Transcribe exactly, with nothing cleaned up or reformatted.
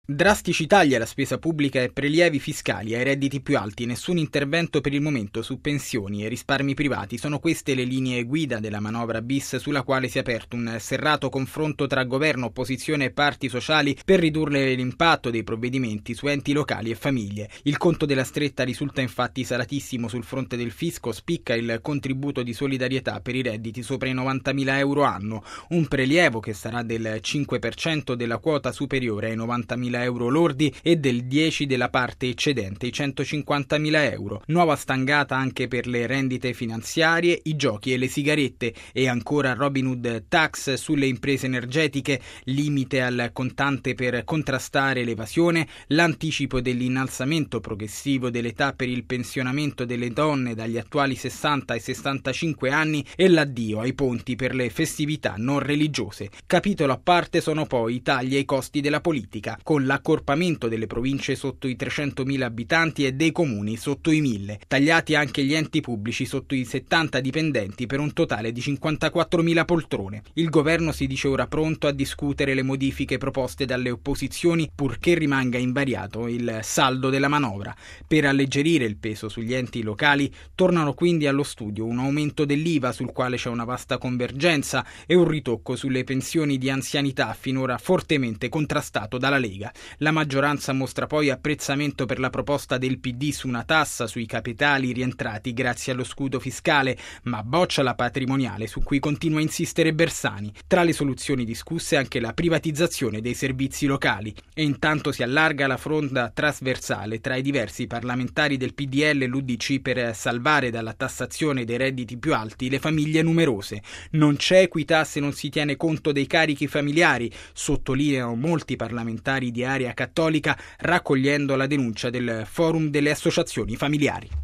Drastici tagli alla spesa pubblica e prelievi fiscali ai redditi più alti, nessun intervento per il momento su pensioni e risparmi privati. Sono queste le linee guida della manovra bis sulla quale si è aperto un serrato confronto tra governo, opposizione e parti sociali per ridurre l'impatto dei provvedimenti su enti locali e famiglie. Il conto della stretta risulta infatti salatissimo sul fronte del fisco, spicca il contributo di solidarietà per i redditi sopra i novantamila euro anno, un prelievo che sarà del cinque per cento della quota superiore ai novantamila euro lordi e del dieci della parte eccedente i centocinquantamila euro. Nuova stangata anche per le rendite finanziarie, i giochi e le sigarette e ancora Robin Hood tax sulle imprese energetiche, limite al contante per contrastare l'evasione, l'anticipo dell'innalzamento progressivo dell'età per il pensionamento delle donne dagli attuali sessanta ai sessantacinque anni e l'addio ai ponti per le festività non religiose. Capitolo a parte sono poi i tagli ai costi della politica, con l'accorpamento delle province sotto i trecentomila abitanti e dei comuni sotto i mille. Tagliati anche gli enti pubblici sotto i settanta dipendenti per un totale di cinquantaquattromila poltrone. Il governo si dice ora pronto a discutere le modifiche proposte dalle opposizioni purché rimanga invariato il saldo della manovra. Per alleggerire il peso sugli enti locali tornano quindi allo studio un aumento dell'I V A sul quale c'è una vasta convergenza e un ritocco sulle pensioni di anzianità finora fortemente contrastato dalla Lega. La maggioranza mostra poi apprezzamento per la proposta del P D su una tassa sui capitali rientrati grazie allo scudo fiscale, ma boccia la patrimoniale su cui continua a insistere Bersani. Tra le soluzioni discusse anche la privatizzazione dei servizi locali e intanto si allarga la fronda trasversale tra i diversi parlamentari del P D L e l'U D C per salvare dalla tassazione dei redditi più alti le famiglie numerose. Non c'è equità se non si tiene conto dei carichi familiari, sottolineano molti parlamentari di area cattolica raccogliendo la denuncia del Forum delle Associazioni Familiari.